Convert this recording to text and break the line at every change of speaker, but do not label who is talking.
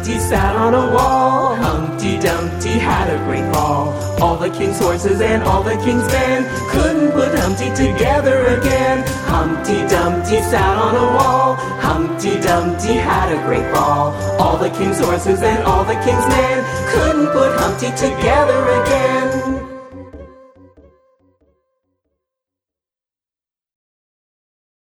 Dumpty sat on a wall. Humpty Dumpty had a great fall. All the king's horses and all the king's men couldn't put Humpty together again. Humpty Dumpty sat on a wall. Humpty Dumpty had a great fall. All the king's horses and all the king's men couldn't put Humpty together again.